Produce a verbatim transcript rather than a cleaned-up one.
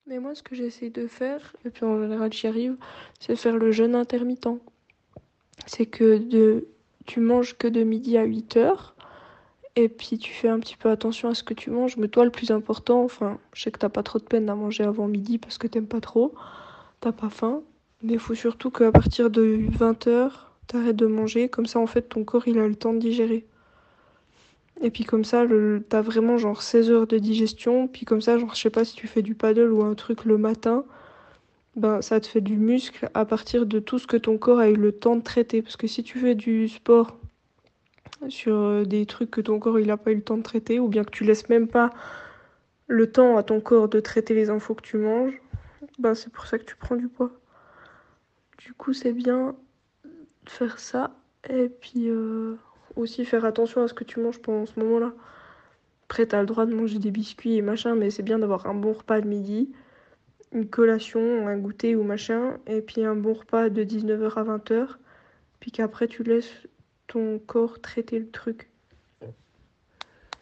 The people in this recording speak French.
Mais moi, ce que j'essaie de faire, et puis en général j'y arrive, c'est faire le jeûne intermittent. C'est que de... tu manges que de midi à huit heures, et puis tu fais un petit peu attention à ce que tu manges. Mais toi, le plus important, enfin, je sais que t'as pas trop de peine à manger avant midi parce que t'aimes pas trop, t'as pas faim. Mais il faut surtout qu'à partir de vingt heures, t'arrêtes de manger. Comme ça, en fait, ton corps, il a le temps de digérer. Et puis comme ça, le... t'as vraiment genre seize heures de digestion. Puis comme ça, genre, je sais pas si tu fais du paddle ou un truc le matin, ben ça te fait du muscle à partir de tout ce que ton corps a eu le temps de traiter. Parce que si tu fais du sport sur euh, des trucs que ton corps il a pas eu le temps de traiter, ou bien que tu laisses même pas le temps à ton corps de traiter les infos que tu manges, ben c'est pour ça que tu prends du poids. Du coup, c'est bien de faire ça. Et puis euh, aussi faire attention à ce que tu manges pendant ce moment-là. Après, t'as le droit de manger des biscuits et machin, mais c'est bien d'avoir un bon repas de midi, une collation, un goûter ou machin, et puis un bon repas de dix-neuf heures à vingt heures, puis qu'après tu laisses ton corps traiter le truc.